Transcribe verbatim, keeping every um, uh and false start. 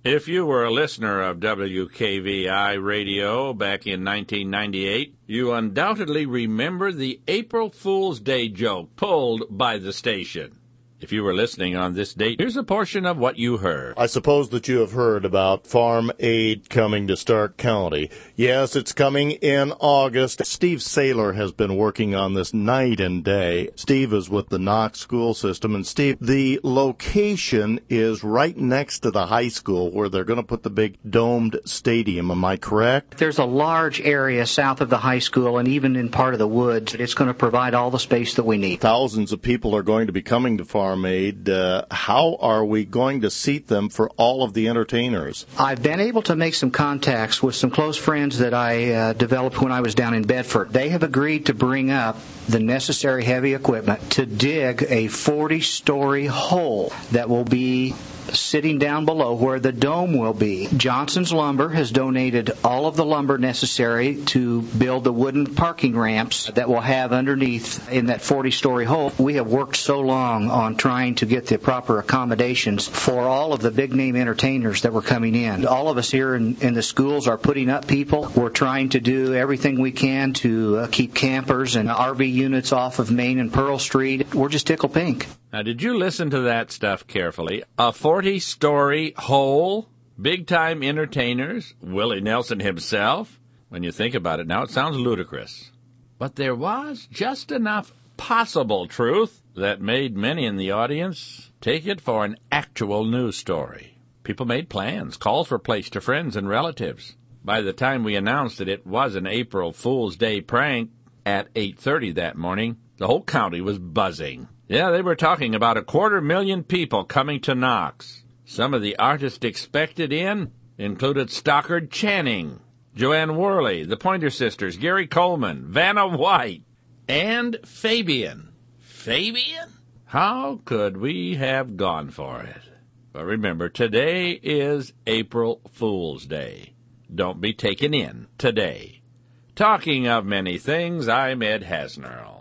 If you were a listener of W K V I radio back in nineteen ninety-eight, you undoubtedly remember the April Fool's Day joke pulled by the station. If you were listening on this date, here's a portion of what you heard. I suppose that you have heard about farm aid coming to Stark County. Yes, it's coming in August. Steve Saylor has been working on this night and day. Steve is with the Knox school system. And Steve, the location is right next to the high school where they're going to put the big domed stadium. Am I correct? There's a large area south of the high school and even in part of the woods. It's going to provide all the space that we need. Thousands of people are going to be coming to Farm Aid. Uh, how are we going to seat them for all of the entertainers? I've been able to make some contacts with some close friends that I uh, developed when I was down in Bedford. They have agreed to bring up the necessary heavy equipment to dig a forty-story hole that will be sitting down below where the dome will be. Johnson's Lumber has donated all of the lumber necessary to build the wooden parking ramps that we'll have underneath in that forty-story hole. We have worked so long on trying to get the proper accommodations for all of the big-name entertainers that were coming in. All of us here in, in the schools are putting up people. We're trying to do everything we can to uh, keep campers and R V units off of Main and Pearl Street. We're just tickled pink. Now, did you listen to that stuff carefully? A forty-story hole? Big-time entertainers? Willie Nelson himself? When you think about it now, it sounds ludicrous. But there was just enough possible truth that made many in the audience take it for an actual news story. People made plans, calls were placed to friends and relatives. By the time we announced that it was an April Fool's Day prank at eight thirty that morning, the whole county was buzzing. Yeah, they were talking about a quarter million people coming to Knox. Some of the artists expected in included Stockard Channing, Joanne Worley, the Pointer Sisters, Gary Coleman, Vanna White, and Fabian. Fabian? How could we have gone for it? But remember, today is April Fool's Day. Don't be taken in today. Talking of many things, I'm Ed Hasnerl.